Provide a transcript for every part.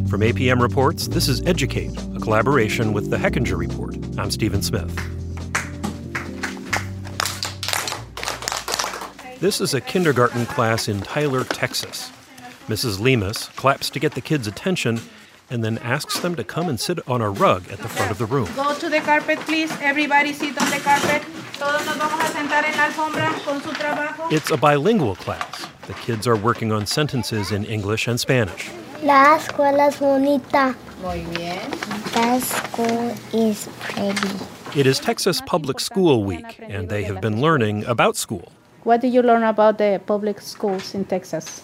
From APM Reports, this is Educate, a collaboration with the Hechinger Report. I'm Stephen Smith. This is a kindergarten class in Tyler, Texas. Mrs. Lemus claps to get the kids' attention and then asks them to come and sit on a rug at the front of the room. Go to the carpet, please. Everybody sit on the carpet. Todos nos vamos a sentar en la alfombra con su trabajo. It's a bilingual class. The kids are working on sentences in English and Spanish. La escuela es bonita. Muy bien. The school is pretty. It is Texas Public School Week, and they have been learning about school. What did you learn about the public schools in Texas?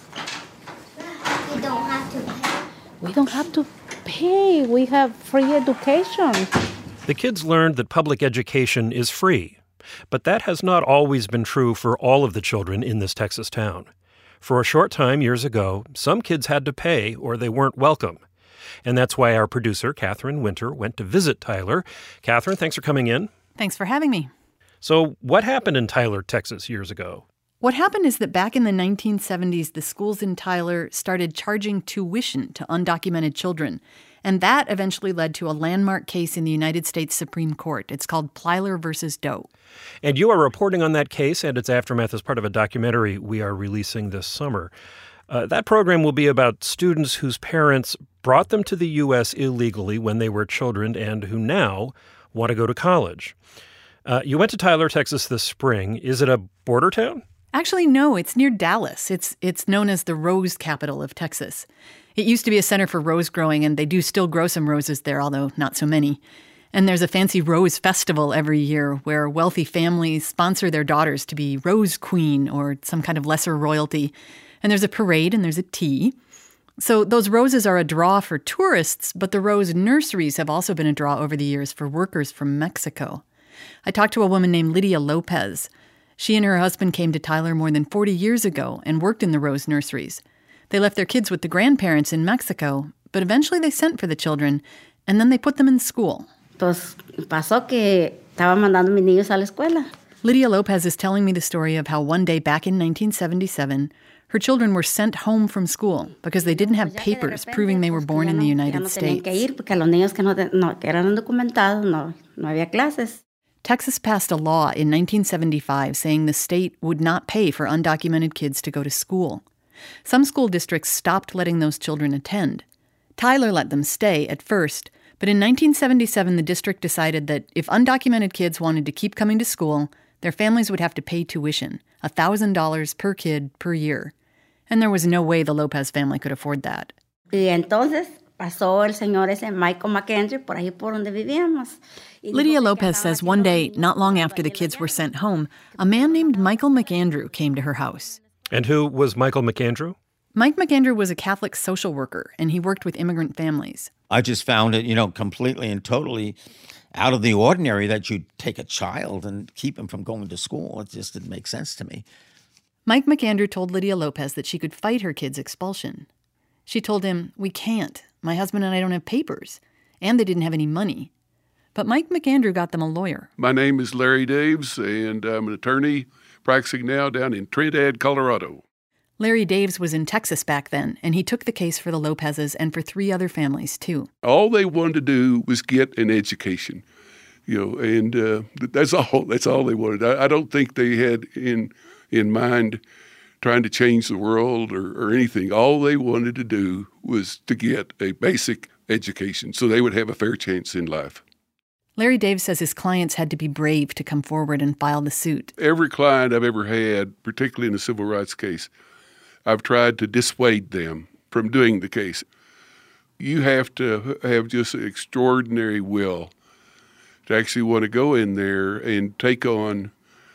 We don't have to pay. We don't have to pay. We have free education. The kids learned that public education is free, but that has not always been true for all of the children in this Texas town. For a short time years ago, some kids had to pay or they weren't welcome. And that's why our producer, Catherine Winter, went to visit Tyler. Catherine, thanks for coming in. Thanks for having me. So what happened in Tyler, Texas years ago? What happened is that back in the 1970s, the schools in Tyler started charging tuition to undocumented children. And that eventually led to a landmark case in the United States Supreme Court. It's called Plyler versus Doe. And you are reporting on that case and its aftermath as part of a documentary we are releasing this summer. That program will be about students whose parents brought them to the U.S. illegally when they were children and who now want to go to college. You went to Tyler, Texas this spring. Is it a border town? Actually, no, it's near Dallas. It's known as the rose capital of Texas. It used to be a center for rose growing, and they do still grow some roses there, although not so many. And there's a fancy rose festival every year where wealthy families sponsor their daughters to be rose queen or some kind of lesser royalty. And there's a parade and there's a tea. So those roses are a draw for tourists, but the rose nurseries have also been a draw over the years for workers from Mexico. I talked to a woman named Lydia Lopez. She and her husband came to Tyler more than 40 years ago and worked in the rose nurseries. They left their kids with the grandparents in Mexico, but eventually they sent for the children, and then they put them in school. Pues pasó que estaba mandando mis niños a la escuela. Lydia Lopez is telling me the story of how one day back in 1977, her children were sent home from school because they didn't have papers proving they were born in the United States. Texas passed a law in 1975 saying the state would not pay for undocumented kids to go to school. Some school districts stopped letting those children attend. Tyler let them stay at first, but in 1977 the district decided that if undocumented kids wanted to keep coming to school, their families would have to pay tuition, $1,000 per kid per year. And there was no way the Lopez family could afford that. Y entonces pasó el señor ese Michael McAndrew por ahí por donde vivíamos. Lydia Lopez says one day, not long after the kids were sent home, a man named Michael McAndrew came to her house. And who was Michael McAndrew? Mike McAndrew was a Catholic social worker, and he worked with immigrant families. I just found it, completely and totally out of the ordinary that you'd take a child and keep him from going to school. It just didn't make sense to me. Mike McAndrew told Lydia Lopez that she could fight her kids' expulsion. She told him, "We can't. My husband and I don't have papers." And they didn't have any money. But Mike McAndrew got them a lawyer. My name is Larry Daves, and I'm an attorney practicing now down in Trinidad, Colorado. Larry Daves was in Texas back then, and he took the case for the Lopezes and for 3 other families, too. All they wanted to do was get an education, and that's all. That's all they wanted. I don't think they had in mind trying to change the world or anything. All they wanted to do was to get a basic education so they would have a fair chance in life. Larry Daves says his clients had to be brave to come forward and file the suit. Every client I've ever had, particularly in a civil rights case, I've tried to dissuade them from doing the case. You have to have just an extraordinary will to actually want to go in there and take on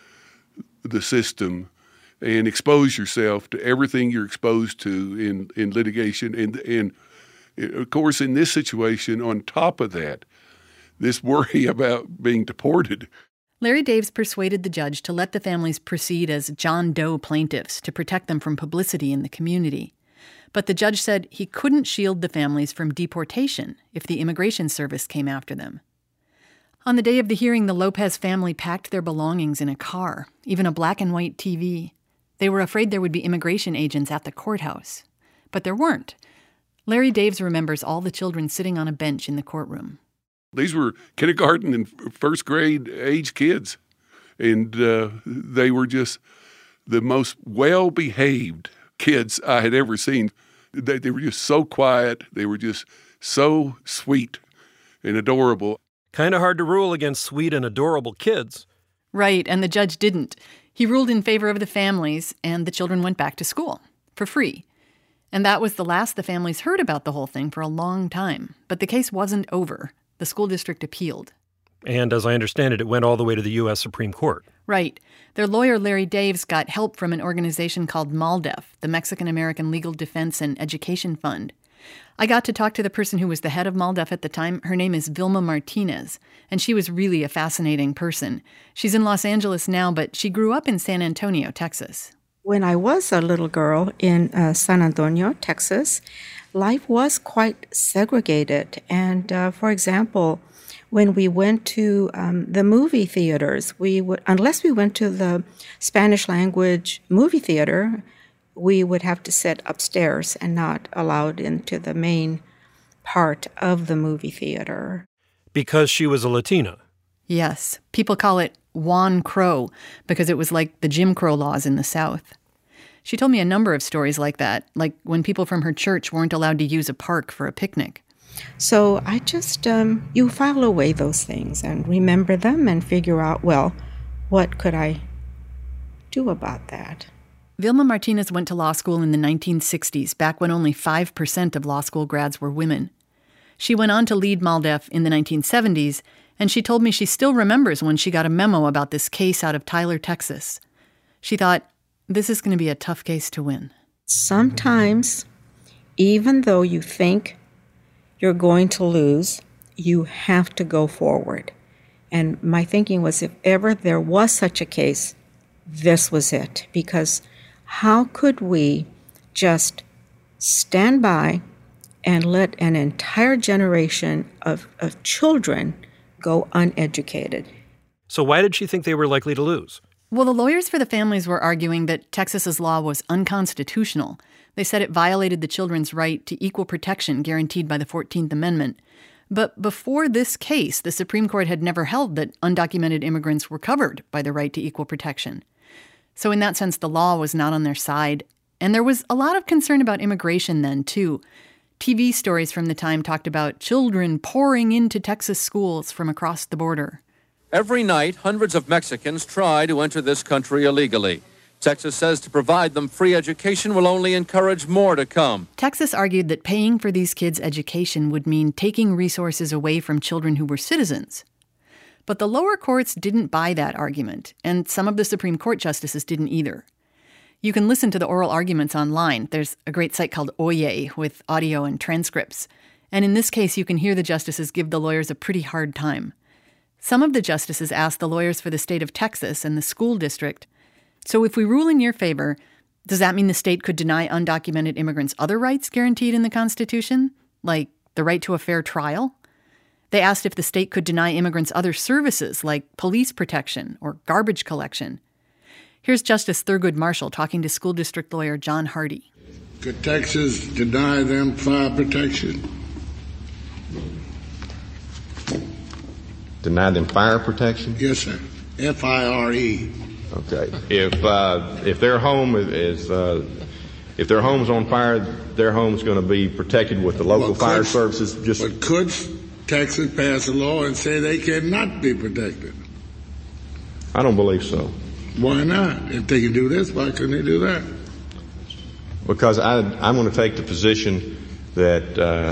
the system and expose yourself to everything you're exposed to in litigation. And of course, in this situation, on top of that, this worry about being deported. Larry Daves persuaded the judge to let the families proceed as John Doe plaintiffs to protect them from publicity in the community. But the judge said he couldn't shield the families from deportation if the Immigration Service came after them. On the day of the hearing, the Lopez family packed their belongings in a car, even a black and white TV. They were afraid there would be immigration agents at the courthouse. But there weren't. Larry Daves remembers all the children sitting on a bench in the courtroom. These were kindergarten and first grade age kids, and they were just the most well-behaved kids I had ever seen. They were just so quiet. They were just so sweet and adorable. Kind of hard to rule against sweet and adorable kids. Right, and the judge didn't. He ruled in favor of the families, and the children went back to school for free. And that was the last the families heard about the whole thing for a long time. But the case wasn't over. The school district appealed. And as I understand it, it went all the way to the U.S. Supreme Court. Right. Their lawyer, Larry Daves, got help from an organization called MALDEF, the Mexican-American Legal Defense and Education Fund. I got to talk to the person who was the head of MALDEF at the time. Her name is Vilma Martinez, and she was really a fascinating person. She's in Los Angeles now, but she grew up in San Antonio, Texas. When I was a little girl in San Antonio, Texas, life was quite segregated. And for example, when we went to the movie theaters, unless we went to the Spanish language movie theater, we would have to sit upstairs and not allowed into the main part of the movie theater. Because she was a Latina. Yes. People call it Juan Crow because it was like the Jim Crow laws in the South. She told me a number of stories like that, like when people from her church weren't allowed to use a park for a picnic. So I just, you file away those things and remember them and figure out, well, what could I do about that? Vilma Martinez went to law school in the 1960s, back when only 5% of law school grads were women. She went on to lead MALDEF in the 1970s, and she told me she still remembers when she got a memo about this case out of Tyler, Texas. She thought, this is going to be a tough case to win. Sometimes, even though you think you're going to lose, you have to go forward. And my thinking was, if ever there was such a case, this was it. Because how could we just stand by and let an entire generation of children go uneducated? So why did she think they were likely to lose? Well, the lawyers for the families were arguing that Texas's law was unconstitutional. They said it violated the children's right to equal protection guaranteed by the 14th Amendment. But before this case, the Supreme Court had never held that undocumented immigrants were covered by the right to equal protection. So in that sense, the law was not on their side. And there was a lot of concern about immigration then, too. TV stories from the time talked about children pouring into Texas schools from across the border. Every night, hundreds of Mexicans try to enter this country illegally. Texas says to provide them free education will only encourage more to come. Texas argued that paying for these kids' education would mean taking resources away from children who were citizens. But the lower courts didn't buy that argument, and some of the Supreme Court justices didn't either. You can listen to the oral arguments online. There's a great site called Oye with audio and transcripts. And in this case, you can hear the justices give the lawyers a pretty hard time. Some of the justices asked the lawyers for the state of Texas and the school district, so if we rule in your favor, does that mean the state could deny undocumented immigrants other rights guaranteed in the Constitution, like the right to a fair trial? They asked if the state could deny immigrants other services, like police protection or garbage collection. Here's Justice Thurgood Marshall talking to school district lawyer John Hardy. Could Texas deny them fire protection? Deny them fire protection? Yes, sir. F-I-R-E. Okay. If their home if their home's on fire, their home's going to be protected with the local fire services. But could Texas pass a law and say they cannot be protected? I don't believe so. Why not? If they can do this, why couldn't they do that? Because I'm going to take the position that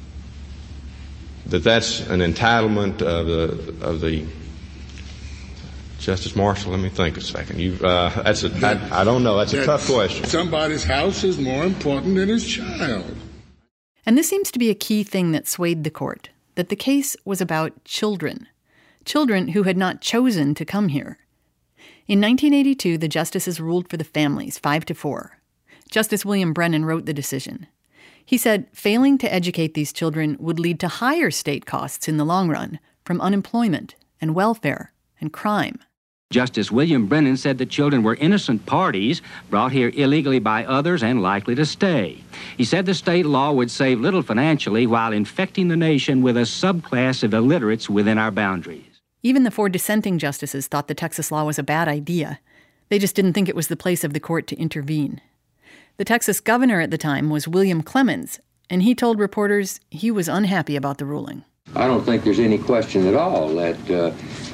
that's an entitlement of the Justice Marshall. Let me think a second. I don't know. That's a tough question. Somebody's house is more important than his child. And this seems to be a key thing that swayed the court, that the case was about children who had not chosen to come here. In 1982, the justices ruled for the families 5-4. Justice William Brennan wrote the decision. He said failing to educate these children would lead to higher state costs in the long run from unemployment and welfare and crime. Justice William Brennan said the children were innocent parties brought here illegally by others and likely to stay. He said the state law would save little financially while infecting the nation with a subclass of illiterates within our boundaries. Even the 4 dissenting justices thought the Texas law was a bad idea. They just didn't think it was the place of the court to intervene. The Texas governor at the time was William Clemens, and he told reporters he was unhappy about the ruling. I don't think there's any question at all that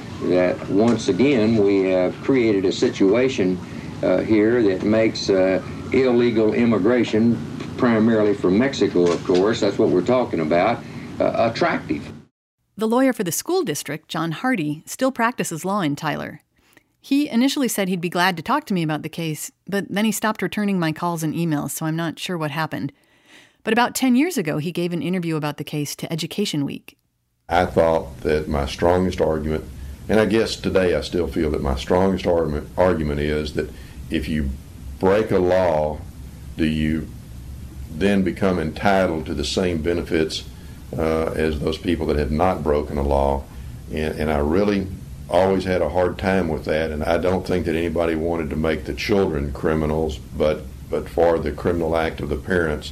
once again we have created a situation here that makes illegal immigration, primarily from Mexico, of course, that's what we're talking about, attractive. The lawyer for the school district, John Hardy, still practices law in Tyler. He initially said he'd be glad to talk to me about the case, but then he stopped returning my calls and emails, so I'm not sure what happened. But about 10 years ago, he gave an interview about the case to Education Week. I thought that my strongest argument, and I guess today I still feel that my strongest argument is that if you break a law, do you then become entitled to the same benefits as those people that have not broken a law? And I really always had a hard time with that, and I don't think that anybody wanted to make the children criminals, but for the criminal act of the parents,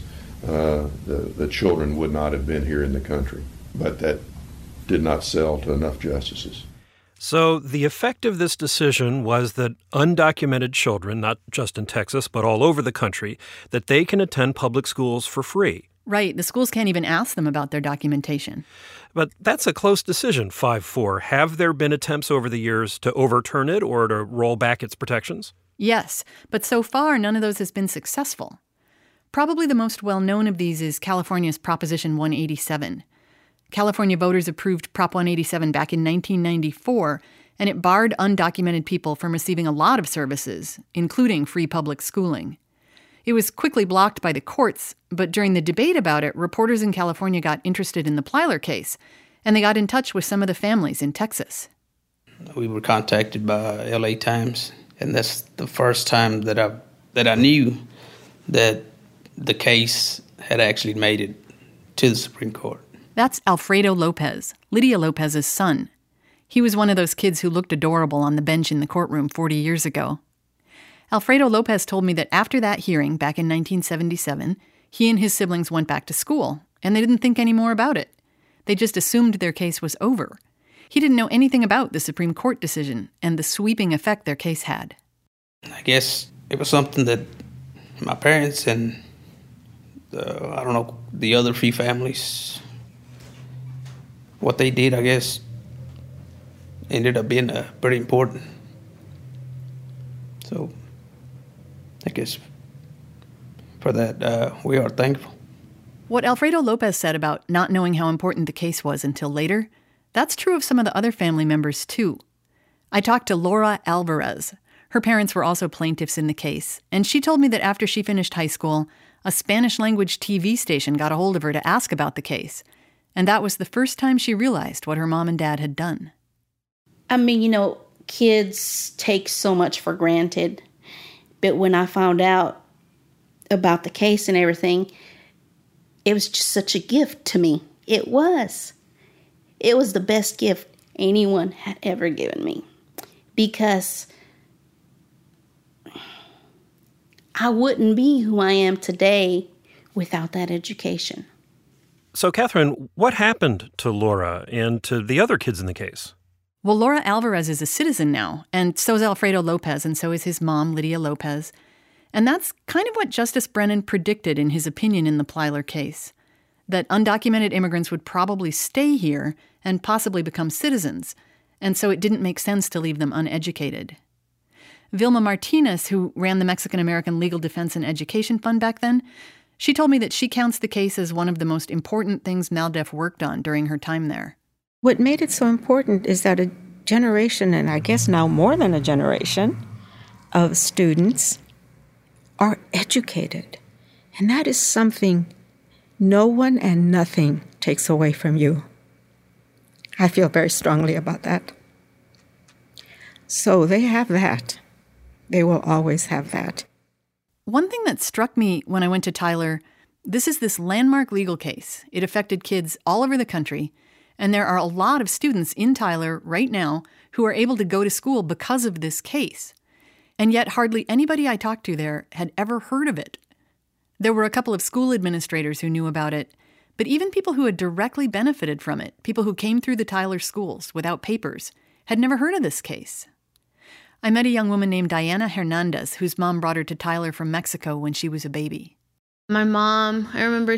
the children would not have been here in the country. But that did not sell to enough justices. So the effect of this decision was that undocumented children, not just in Texas, but all over the country, that they can attend public schools for free. Right. The schools can't even ask them about their documentation. But that's a close decision, 5-4. Have there been attempts over the years to overturn it or to roll back its protections? Yes, but so far none of those has been successful. Probably the most well-known of these is California's Proposition 187. California voters approved Prop 187 back in 1994, and it barred undocumented people from receiving a lot of services, including free public schooling. It was quickly blocked by the courts, but during the debate about it, reporters in California got interested in the Plyler case, and they got in touch with some of the families in Texas. We were contacted by LA Times, and that's the first time that I knew that the case had actually made it to the Supreme Court. That's Alfredo Lopez, Lydia Lopez's son. He was one of those kids who looked adorable on the bench in the courtroom 40 years ago. Alfredo Lopez told me that after that hearing back in 1977, he and his siblings went back to school, and they didn't think any more about it. They just assumed their case was over. He didn't know anything about the Supreme Court decision and the sweeping effect their case had. I guess it was something that my parents and, the other three families, what they did, I guess, ended up being pretty important. So I guess for that, we are thankful. What Alfredo Lopez said about not knowing how important the case was until later, that's true of some of the other family members, too. I talked to Laura Alvarez. Her parents were also plaintiffs in the case, and she told me that after she finished high school, a Spanish-language TV station got a hold of her to ask about the case. And that was the first time she realized what her mom and dad had done. I mean, kids take so much for granted. But when I found out about the case and everything, it was just such a gift to me. It was. It was the best gift anyone had ever given me. Because I wouldn't be who I am today without that education. So, Catherine, what happened to Laura and to the other kids in the case? Well, Laura Alvarez is a citizen now, and so is Alfredo Lopez, and so is his mom, Lydia Lopez. And that's kind of what Justice Brennan predicted in his opinion in the Plyler case, that undocumented immigrants would probably stay here and possibly become citizens, and so it didn't make sense to leave them uneducated. Vilma Martinez, who ran the Mexican-American Legal Defense and Education Fund back then, she told me that she counts the case as one of the most important things MALDEF worked on during her time there. What made it so important is that a generation, and I guess now more than a generation, of students are educated. And that is something no one and nothing takes away from you. I feel very strongly about that. So they have that. They will always have that. One thing that struck me when I went to Tyler, this is this landmark legal case. It affected kids all over the country, And there are a lot of students in Tyler right now who are able to go to school because of this case. And yet hardly anybody I talked to there had ever heard of it. There were a couple of school administrators who knew about it, but even people who had directly benefited from it, people who came through the Tyler schools without papers, had never heard of this case. I met a young woman named Diana Hernandez, whose mom brought her to Tyler from Mexico when she was a baby. My mom, I remember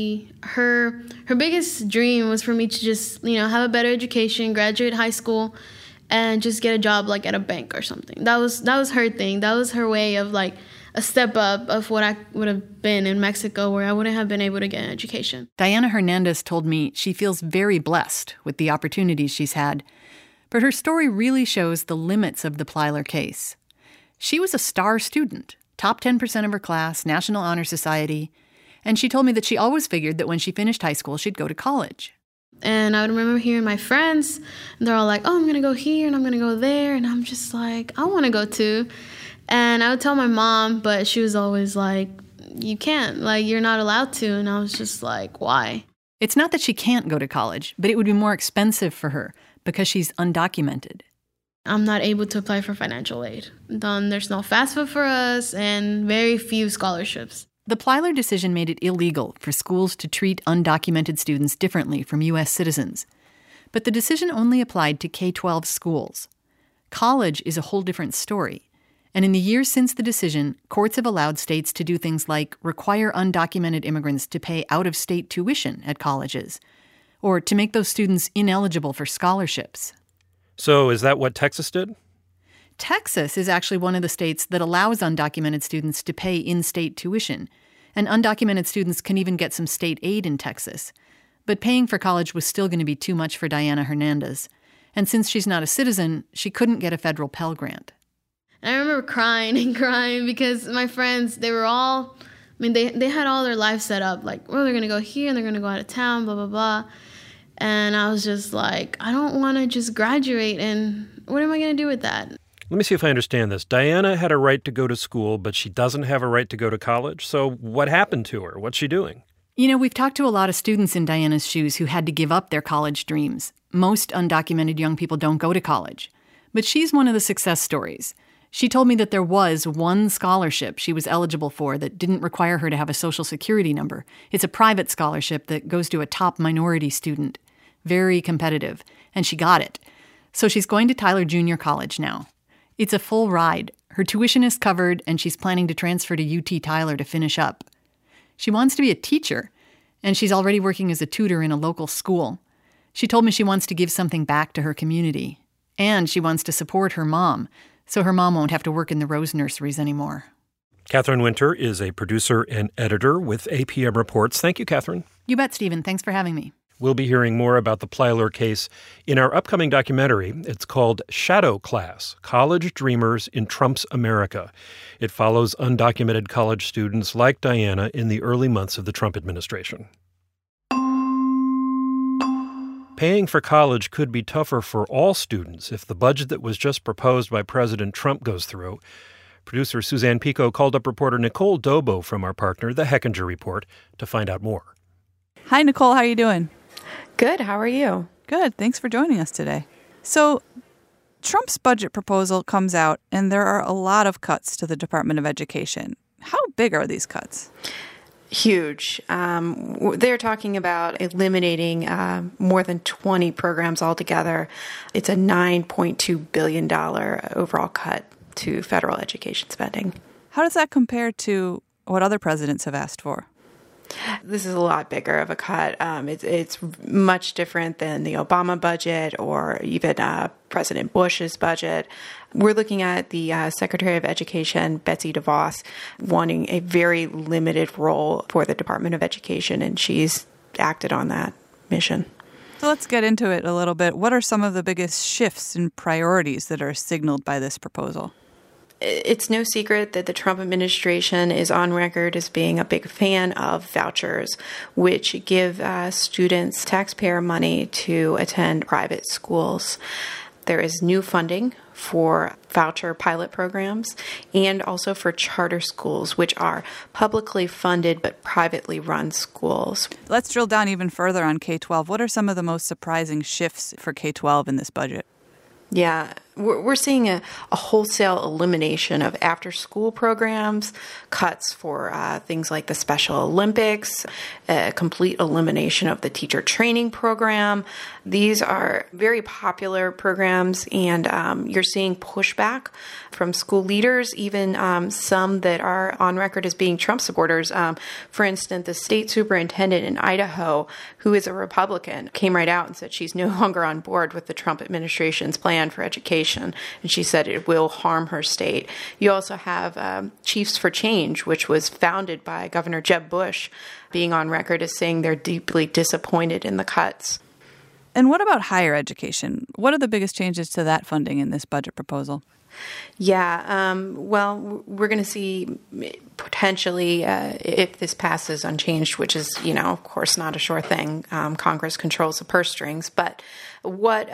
her biggest dream was for me to just, have a better education, graduate high school, and just get a job like at a bank or something. That was her thing. That was her way of like a step up of what I would have been in Mexico, where I wouldn't have been able to get an education. Diana Hernandez told me she feels very blessed with the opportunities she's had, but her story really shows the limits of the Plyler case. She was a star student, top 10% of her class, National Honor Society, and she told me that she always figured that when she finished high school, she'd go to college. And I would remember hearing my friends, and they're all like, oh, I'm going to go here and I'm going to go there. And I'm just like, I want to go too. And I would tell my mom, but she was always like, you can't, like, you're not allowed to. And I was just like, why? It's not that she can't go to college, but it would be more expensive for her because she's undocumented. I'm not able to apply for financial aid. There's no FAFSA for us and very few scholarships. The Plyler decision made it illegal for schools to treat undocumented students differently from U.S. citizens. But the decision only applied to K-12 schools. College is a whole different story. And in the years since the decision, courts have allowed states to do things like require undocumented immigrants to pay out-of-state tuition at colleges, or to make those students ineligible for scholarships. So is that what Texas did? Texas is actually one of the states that allows undocumented students to pay in-state tuition, and undocumented students can even get some state aid in Texas. But paying for college was still going to be too much for Diana Hernandez, and since she's not a citizen, she couldn't get a federal Pell Grant. I remember crying and crying because my friends, they were all, they had all their lives set up, like, well, they're going to go here and they're going to go out of town, blah, blah, blah. And I was just like, I don't want to just graduate, and what am I going to do with that? Let me see if I understand this. Diana had a right to go to school, but she doesn't have a right to go to college. So what happened to her? What's she doing? We've talked to a lot of students in Diana's shoes who had to give up their college dreams. Most undocumented young people don't go to college. But she's one of the success stories. She told me that there was one scholarship she was eligible for that didn't require her to have a Social Security number. It's a private scholarship that goes to a top minority student. Very competitive. And she got it. So she's going to Tyler Junior College now. It's a full ride. Her tuition is covered, and she's planning to transfer to UT Tyler to finish up. She wants to be a teacher, and she's already working as a tutor in a local school. She told me she wants to give something back to her community. And she wants to support her mom, so her mom won't have to work in the Rose nurseries anymore. Catherine Winter is a producer and editor with APM Reports. Thank you, Catherine. You bet, Stephen. Thanks for having me. We'll be hearing more about the Plyler case in our upcoming documentary. It's called Shadow Class: College Dreamers in Trump's America. It follows undocumented college students like Diana in the early months of the Trump administration. Paying for college could be tougher for all students if the budget that was just proposed by President Trump goes through. Producer Suzanne Pico called up reporter Nicole Dobo from our partner, The Hechinger Report, to find out more. Hi, Nicole. How are you doing? Good. How are you? Good. Thanks for joining us today. So, Trump's budget proposal comes out, and there are a lot of cuts to the Department of Education. How big are these cuts? Huge. They're talking about eliminating more than 20 programs altogether. It's a $9.2 billion overall cut to federal education spending. How does that compare to what other presidents have asked for? This is a lot bigger of a cut. It's much different than the Obama budget or even President Bush's budget. We're looking at the Secretary of Education, Betsy DeVos, wanting a very limited role for the Department of Education, and she's acted on that mission. So let's get into it a little bit. What are some of the biggest shifts and priorities that are signaled by this proposal? It's no secret that the Trump administration is on record as being a big fan of vouchers, which give students taxpayer money to attend private schools. There is new funding for voucher pilot programs and also for charter schools, which are publicly funded but privately run schools. Let's drill down even further on K-12. What are some of the most surprising shifts for K-12 in this budget? Yeah, we're seeing a wholesale elimination of after-school programs, cuts for things like the Special Olympics, a complete elimination of the teacher training program. These are very popular programs, and you're seeing pushback from school leaders, even some that are on record as being Trump supporters. For instance, the state superintendent in Idaho, who is a Republican, came right out and said she's no longer on board with the Trump administration's plan for education, and she said it will harm her state. You also have Chiefs for Change, which was founded by Governor Jeb Bush, being on record as saying they're deeply disappointed in the cuts. And what about higher education? What are the biggest changes to that funding in this budget proposal? Yeah, well, we're going to see potentially, if this passes unchanged, which is, of course, not a sure thing. Congress controls the purse strings. But what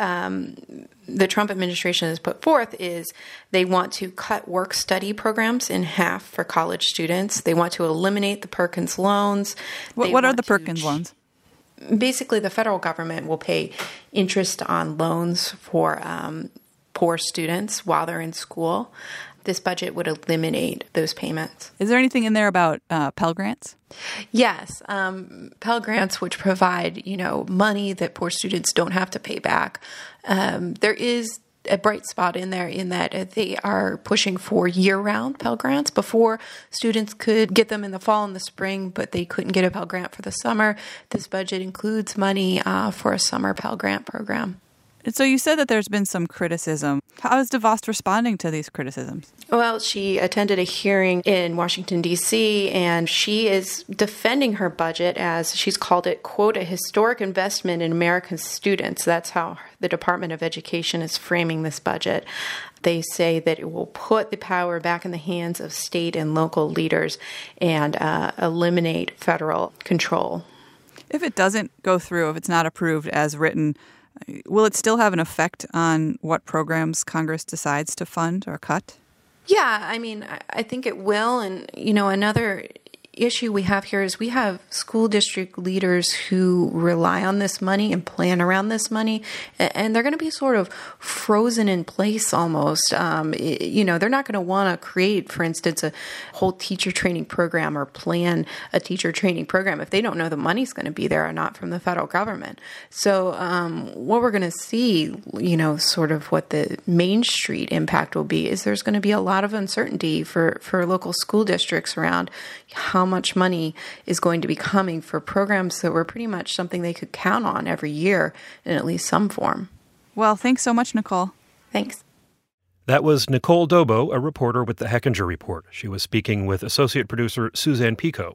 the Trump administration has put forth is they want to cut work-study programs in half for college students. They want to eliminate the Perkins loans. What are the Perkins loans? Basically, the federal government will pay interest on loans for poor students while they're in school. This budget would eliminate those payments. Is there anything in there about Pell Grants? Yes. Pell Grants, which provide, money that poor students don't have to pay back. There is a bright spot in there in that they are pushing for year-round Pell Grants. Before, students could get them in the fall and the spring, but they couldn't get a Pell Grant for the summer. This budget includes money for a summer Pell Grant program. So you said that there's been some criticism. How is DeVos responding to these criticisms? Well, she attended a hearing in Washington, D.C., and she is defending her budget as she's called it, quote, a historic investment in American students. That's how the Department of Education is framing this budget. They say that it will put the power back in the hands of state and local leaders and eliminate federal control. If it doesn't go through, if it's not approved as written, will it still have an effect on what programs Congress decides to fund or cut? Yeah, I think it will. And, another issue we have here is we have school district leaders who rely on this money and plan around this money, and they're going to be sort of frozen in place almost. They're not going to want to create, for instance, a whole teacher training program or plan a teacher training program if they don't know the money's going to be there or not from the federal government. So what we're going to see, sort of what the Main Street impact will be is there's going to be a lot of uncertainty for local school districts around how much money is going to be coming for programs that were pretty much something they could count on every year in at least some form. Well, thanks so much, Nicole. Thanks. That was Nicole Dobo, a reporter with the Hechinger Report. She was speaking with associate producer Suzanne Pico.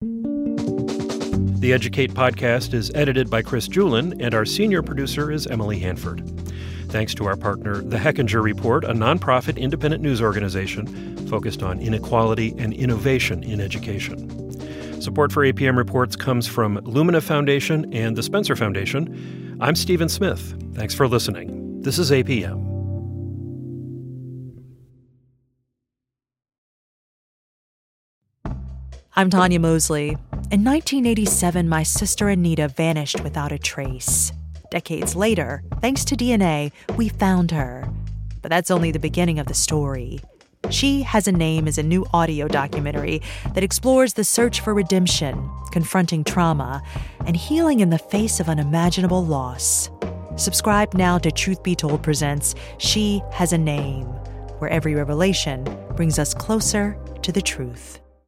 The Educate podcast is edited by Chris Julin, and our senior producer is Emily Hanford. Thanks to our partner, the Hechinger Report, a nonprofit independent news organization focused on inequality and innovation in education. Support for APM Reports comes from Lumina Foundation and the Spencer Foundation. I'm Stephen Smith. Thanks for listening. This is APM. I'm Tanya Mosley. In 1987, my sister Anita vanished without a trace. Decades later, thanks to DNA, we found her. But that's only the beginning of the story. She Has a Name is a new audio documentary that explores the search for redemption, confronting trauma, and healing in the face of unimaginable loss. Subscribe now to Truth Be Told presents She Has a Name, where every revelation brings us closer to the truth.